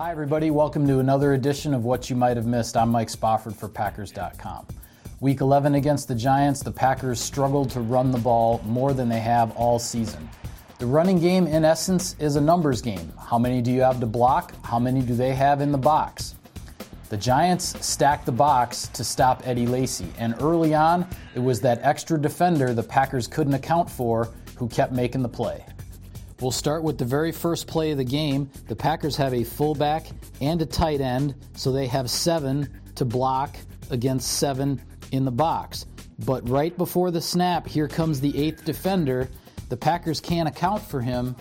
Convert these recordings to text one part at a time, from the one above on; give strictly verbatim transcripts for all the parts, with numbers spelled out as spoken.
Hi everybody, welcome to another edition of What You Might Have Missed. I'm Mike Spofford for Packers dot com. Week eleven against the Giants, the Packers struggled to run the ball more than they have all season. The running game, in essence, is a numbers game. How many do you have to block? How many do they have in the box? The Giants stacked the box to stop Eddie Lacy, and early on, it was that extra defender the Packers couldn't account for who kept making the play. We'll start with the very first play of the game. The Packers have a fullback and a tight end, so they have seven to block against seven in the box. But right before the snap, here comes the eighth defender. The Packers can't account for him,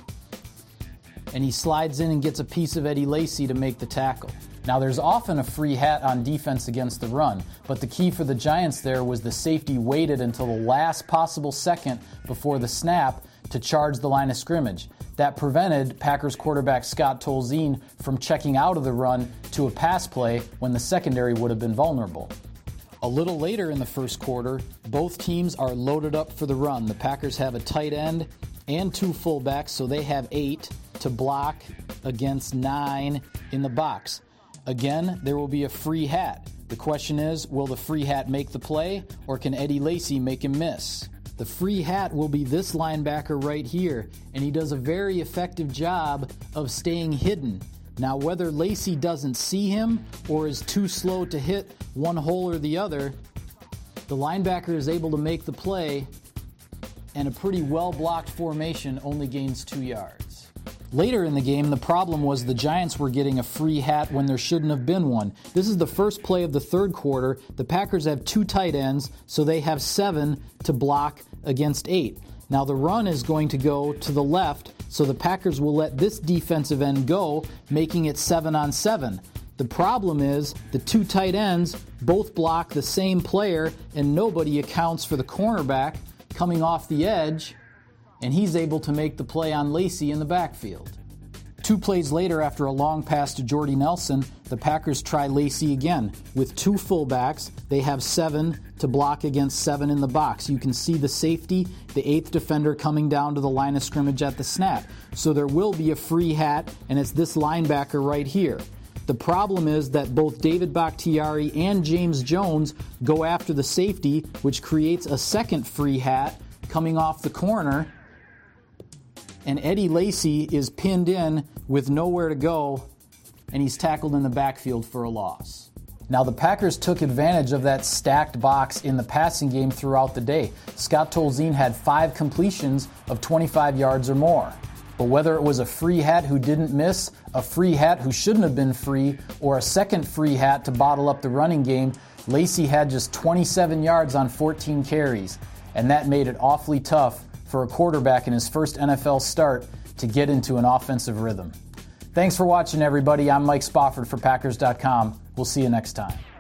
and he slides in and gets a piece of Eddie Lacy to make the tackle. Now, there's often a free hat on defense against the run, but the key for the Giants there was the safety waited until the last possible second before the snap to charge the line of scrimmage. That prevented Packers quarterback Scott Tolzien from checking out of the run to a pass play when the secondary would have been vulnerable. A little later in the first quarter, both teams are loaded up for the run. The Packers have a tight end and two fullbacks, so they have eight to block against nine in the box. Again, there will be a free hat. The question is, will the free hat make the play, or can Eddie Lacy make him miss? The free hat will be this linebacker right here, and he does a very effective job of staying hidden. Now, whether Lacy doesn't see him or is too slow to hit one hole or the other, the linebacker is able to make the play, and a pretty well-blocked formation only gains two yards. Later in the game, the problem was the Giants were getting a free hat when there shouldn't have been one. This is the first play of the third quarter. The Packers have two tight ends, so they have seven to block against eight. Now the run is going to go to the left, so the Packers will let this defensive end go, making it seven on seven. The problem is the two tight ends both block the same player, and nobody accounts for the cornerback coming off the edge, and he's able to make the play on Lacy in the backfield. Two plays later, after a long pass to Jordy Nelson, the Packers try Lacy again. With two fullbacks, they have seven to block against seven in the box. You can see the safety, the eighth defender coming down to the line of scrimmage at the snap. So there will be a free hat, and it's this linebacker right here. The problem is that both David Bakhtiari and James Jones go after the safety, which creates a second free hat coming off the corner, and Eddie Lacy is pinned in with nowhere to go, and he's tackled in the backfield for a loss. Now, the Packers took advantage of that stacked box in the passing game throughout the day. Scott Tolzien had five completions of twenty-five yards or more. But whether it was a free hat who didn't miss, a free hat who shouldn't have been free, or a second free hat to bottle up the running game, Lacy had just twenty-seven yards on fourteen carries, and that made it awfully tough for a quarterback in his first N F L start to get into an offensive rhythm. Thanks for watching, everybody. I'm Mike Spofford for Packers dot com. We'll see you next time.